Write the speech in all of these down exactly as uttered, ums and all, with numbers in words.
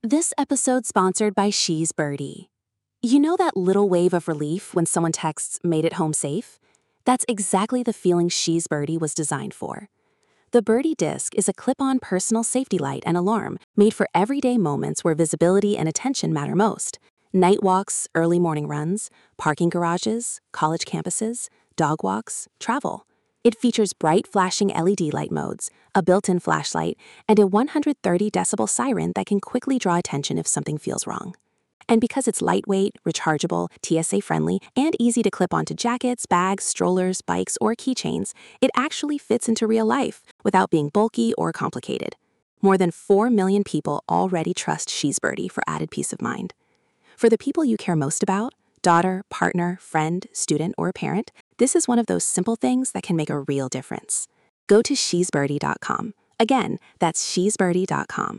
This episode's sponsored by She's Birdie. You know that little wave of relief when someone texts, "Made it home safe"? That's exactly the feeling She's Birdie was designed for. The Birdie Disc is a clip-on personal safety light and alarm made for everyday moments where visibility and attention matter most. Night walks, early morning runs, parking garages, college campuses, dog walks, travel. It features bright flashing L E D light modes, a built-in flashlight, and a one hundred thirty decibel siren that can quickly draw attention if something feels wrong. And because it's lightweight, rechargeable, T S A-friendly, and easy to clip onto jackets, bags, strollers, bikes, or keychains, it actually fits into real life without being bulky or complicated. More than four million people already trust She's Birdie for added peace of mind. For the people you care most about, daughter, partner, friend, student, or parent, this is one of those simple things that can make a real difference. Go to she's birdie dot com. Again, that's she's birdie dot com.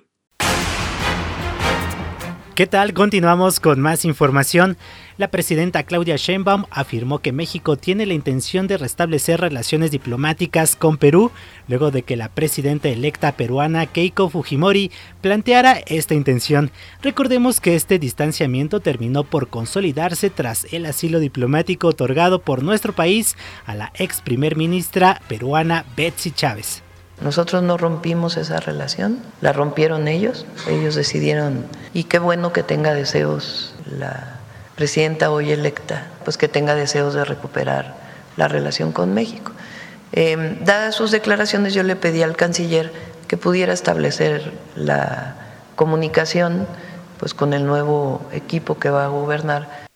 ¿Qué tal? Continuamos con más información. La presidenta Claudia Sheinbaum afirmó que México tiene la intención de restablecer relaciones diplomáticas con Perú, luego de que la presidenta electa peruana Keiko Fujimori planteara esta intención. Recordemos que este distanciamiento terminó por consolidarse tras el asilo diplomático otorgado por nuestro país a la ex primer ministra peruana Betsy Chávez. Nosotros no rompimos esa relación, la rompieron ellos, ellos decidieron, y qué bueno que tenga deseos la presidenta hoy electa, pues que tenga deseos de recuperar la relación con México. Eh, dadas sus declaraciones, yo le pedí al canciller que pudiera establecer la comunicación pues con el nuevo equipo que va a gobernar.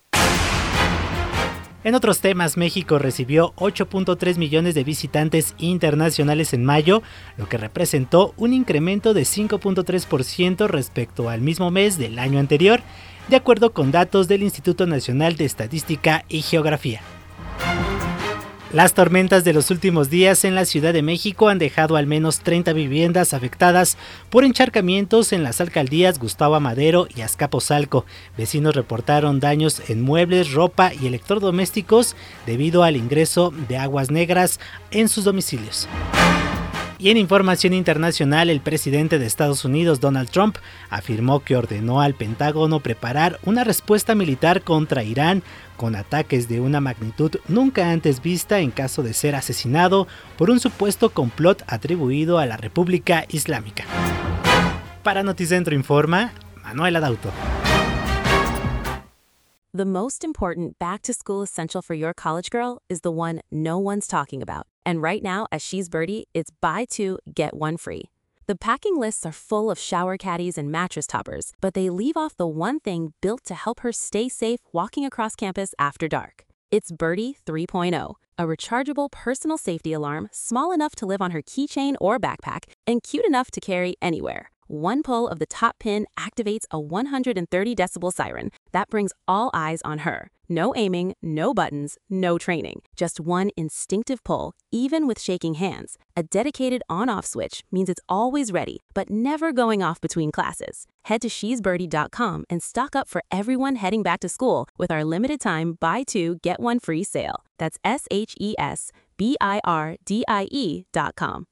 En otros temas, México recibió ocho punto tres millones de visitantes internacionales en mayo, lo que representó un incremento de cinco punto tres por ciento respecto al mismo mes del año anterior, de acuerdo con datos del Instituto Nacional de Estadística y Geografía. Las tormentas de los últimos días en la Ciudad de México han dejado al menos treinta viviendas afectadas por encharcamientos en las alcaldías Gustavo Amadero y Azcapotzalco. Vecinos reportaron daños en muebles, ropa y electrodomésticos debido al ingreso de aguas negras en sus domicilios. Y en información internacional, el presidente de Estados Unidos, Donald Trump, afirmó que ordenó al Pentágono preparar una respuesta militar contra Irán con ataques de una magnitud nunca antes vista en caso de ser asesinado por un supuesto complot atribuido a la República Islámica. Para Noticentro Informa, Manuel Adauto. The most important back-to-school essential for your college girl is the one no one's talking about. And right now, at She's Birdie, it's buy two, get one free. The packing lists are full of shower caddies and mattress toppers, but they leave off the one thing built to help her stay safe walking across campus after dark. It's Birdie three point oh, a rechargeable personal safety alarm small enough to live on her keychain or backpack and cute enough to carry anywhere. One pull of the top pin activates a one hundred thirty decibel siren that brings all eyes on her. No aiming, no buttons, no training. Just one instinctive pull, even with shaking hands. A dedicated on-off switch means it's always ready, but never going off between classes. Head to she's birdie dot com and stock up for everyone heading back to school with our limited time buy two, get one free sale. That's S H E S B I R D I E dot com.